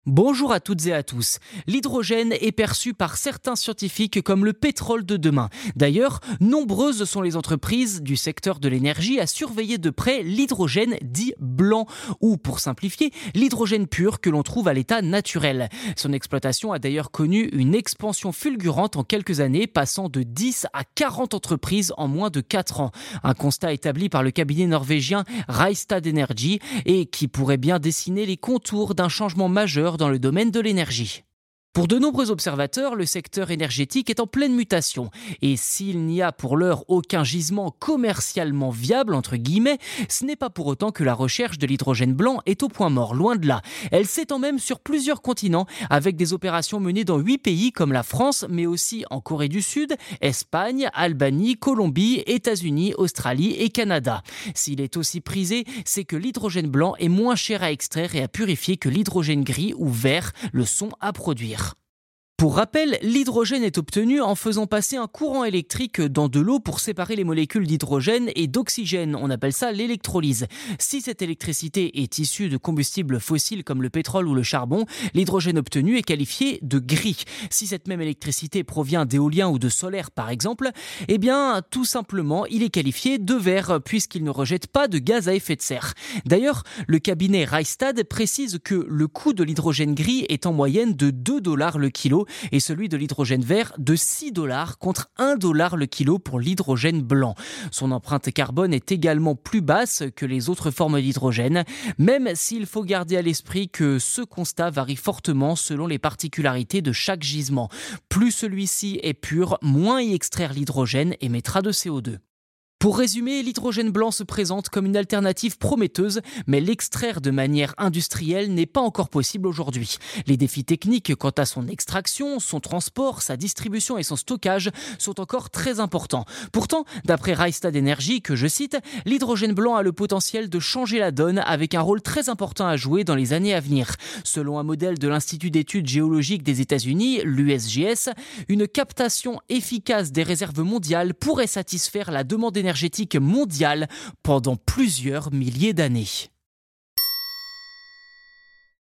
Bonjour à toutes et à tous. L'hydrogène est perçu par certains scientifiques comme le pétrole de demain. D'ailleurs, nombreuses sont les entreprises du secteur de l'énergie à surveiller de près l'hydrogène dit blanc, ou pour simplifier, l'hydrogène pur que l'on trouve à l'état naturel. Son exploitation a d'ailleurs connu une expansion fulgurante en quelques années, passant de 10 à 40 entreprises en moins de 4 ans. Un constat établi par le cabinet norvégien Rystad Energy et qui pourrait bien dessiner les contours d'un changement majeur dans le domaine de l'énergie. Pour de nombreux observateurs, le secteur énergétique est en pleine mutation. Et s'il n'y a pour l'heure aucun gisement commercialement viable, entre guillemets, ce n'est pas pour autant que la recherche de l'hydrogène blanc est au point mort, loin de là. Elle s'étend même sur plusieurs continents, avec des opérations menées dans 8 pays comme la France, mais aussi en Corée du Sud, Espagne, Albanie, Colombie, États-Unis, Australie et Canada. S'il est aussi prisé, c'est que l'hydrogène blanc est moins cher à extraire et à purifier que l'hydrogène gris ou vert le sont à produire. Pour rappel, l'hydrogène est obtenu en faisant passer un courant électrique dans de l'eau pour séparer les molécules d'hydrogène et d'oxygène. On appelle ça l'électrolyse. Si cette électricité est issue de combustibles fossiles comme le pétrole ou le charbon, l'hydrogène obtenu est qualifié de gris. Si cette même électricité provient d'éolien ou de solaire par exemple, eh bien tout simplement il est qualifié de vert puisqu'il ne rejette pas de gaz à effet de serre. D'ailleurs, le cabinet Rystad précise que le coût de l'hydrogène gris est en moyenne de $2 le kilo et celui de l'hydrogène vert de $6 contre $1 le kilo pour l'hydrogène blanc. Son empreinte carbone est également plus basse que les autres formes d'hydrogène, même s'il faut garder à l'esprit que ce constat varie fortement selon les particularités de chaque gisement. Plus celui-ci est pur, moins y extraire l'hydrogène émettra de CO2. Pour résumer, l'hydrogène blanc se présente comme une alternative prometteuse, mais l'extraire de manière industrielle n'est pas encore possible aujourd'hui. Les défis techniques quant à son extraction, son transport, sa distribution et son stockage sont encore très importants. Pourtant, d'après Rystad Energy, que je cite, l'hydrogène blanc a le potentiel de changer la donne avec un rôle très important à jouer dans les années à venir. Selon un modèle de l'Institut d'études géologiques des États-Unis, l'USGS, une captation efficace des réserves mondiales pourrait satisfaire la demande énergétique mondiale pendant plusieurs milliers d'années.